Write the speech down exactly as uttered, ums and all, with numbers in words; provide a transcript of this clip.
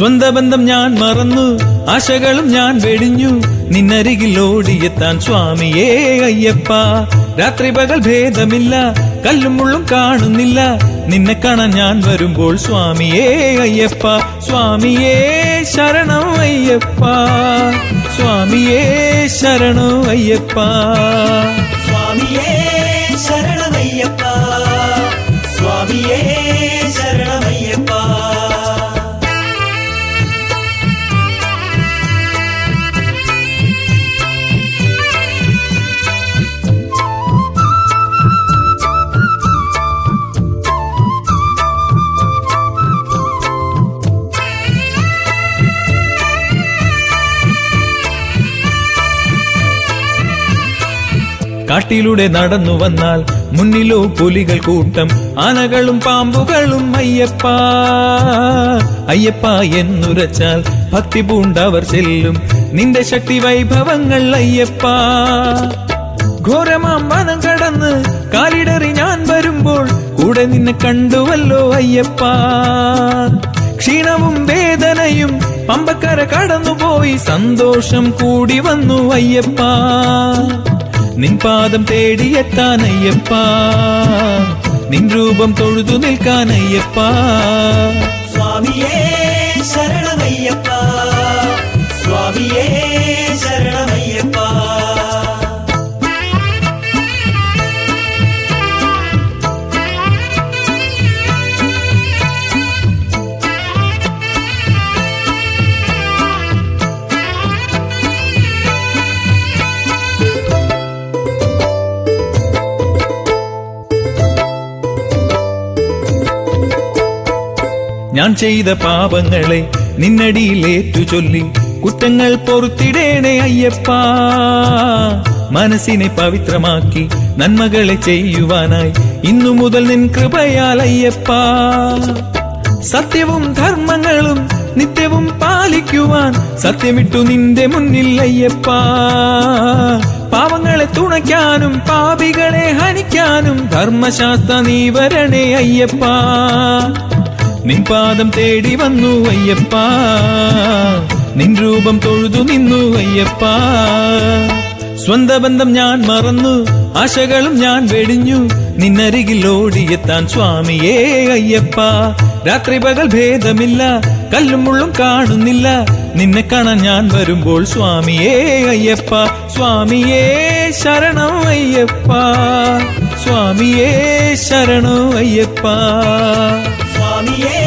സ്വന്ത ബന്ധം ഞാൻ മറന്നു, ആശകളും ഞാൻ വെടിഞ്ഞു, നിന്നരികിൽ ഓടിയെത്താൻ സ്വാമിയേ അയ്യപ്പ. രാത്രി പകൽ ഭേദമില്ല, കല്ലും മുള്ളും കാണുന്നില്ല, നിന്നെ കാണാൻ ഞാൻ വരുമ്പോൾ സ്വാമിയേ അയ്യപ്പ. സ്വാമിയേ ശരണം അയ്യപ്പ, സ്വാമിയേ ശരണം അയ്യപ്പ, സ്വാമിയേ ശരണമയ്യപ്പ, സ്വാമിയേ ശരണമയ്യപ്പ. കാട്ടിലൂടെ നടന്നു വന്നാൽ മുന്നിലോ പുലികൾ കൂട്ടം, ആനകളും പാമ്പുകളും അയ്യപ്പ. അയ്യപ്പ എന്നുരച്ചാൽ ഭക്തി പൂണ്ടവർ ചെല്ലും നിന്റെ ശക്തി വൈഭവങ്ങൾ അയ്യപ്പ. ഘോരമാം വനം കടന്ന് കാലിടറി ഞാൻ വരുമ്പോൾ കൂടെ നിന്നെ കണ്ടുവല്ലോ അയ്യപ്പ. ക്ഷീണവും വേദനയും പമ്പക്കര കടന്നുപോയി സന്തോഷം കൂടി വന്നു അയ്യപ്പ. നിൻ പാദം തേടിയെത്താൻ അയ്യപ്പ, നിൻ രൂപം തൊഴുതു നിൽക്കാൻ അയ്യപ്പ. സ്വാമിയേ ശരണമയ്യപ്പ, സ്വാമിയേ ശരണമയ്യപ്പ. ഞാൻ ചെയ്ത പാപങ്ങളെ നിന്നടിയിലേറ്റു ചൊല്ലി കുറ്റങ്ങൾ പൊറുത്തിടേണേ അയ്യപ്പ. മനസ്സിനെ പവിത്രമാക്കി നന്മകളെ ചെയ്യുവാനായി ഇന്നു മുതൽ നിൻ കൃപയാൽ അയ്യപ്പ. സത്യവും ധർമ്മങ്ങളും നിത്യവും പാലിക്കുവാൻ സത്യമിട്ടു നിന്റെ മുന്നിൽ അയ്യപ്പ. പാവങ്ങളെ തുണയ്ക്കാനും പാപികളെ ഹനിക്കാനും ധർമ്മശാസ്ത്ര നീ വരണേ അയ്യപ്പ. നിൻ പാദം തേടി വന്നു അയ്യപ്പ, നിൻ രൂപം തൊഴുതു നിന്നു അയ്യപ്പ. സ്വന്ത ബന്ധം ഞാൻ മറന്നു, ആശകളും ഞാൻ വെടിഞ്ഞു, നിന്നരികിൽ ഓടിയെത്താൻ സ്വാമിയേ അയ്യപ്പ. രാത്രി പകൽ ഭേദമില്ല, കല്ലും മുള്ളും കാണുന്നില്ല, നിന്നെ കാണാൻ ഞാൻ വരുമ്പോൾ സ്വാമിയേ അയ്യപ്പ. സ്വാമിയേ ശരണം അയ്യപ്പ, സ്വാമിയേ ശരണം അയ്യപ്പ, സ്വാമിയേ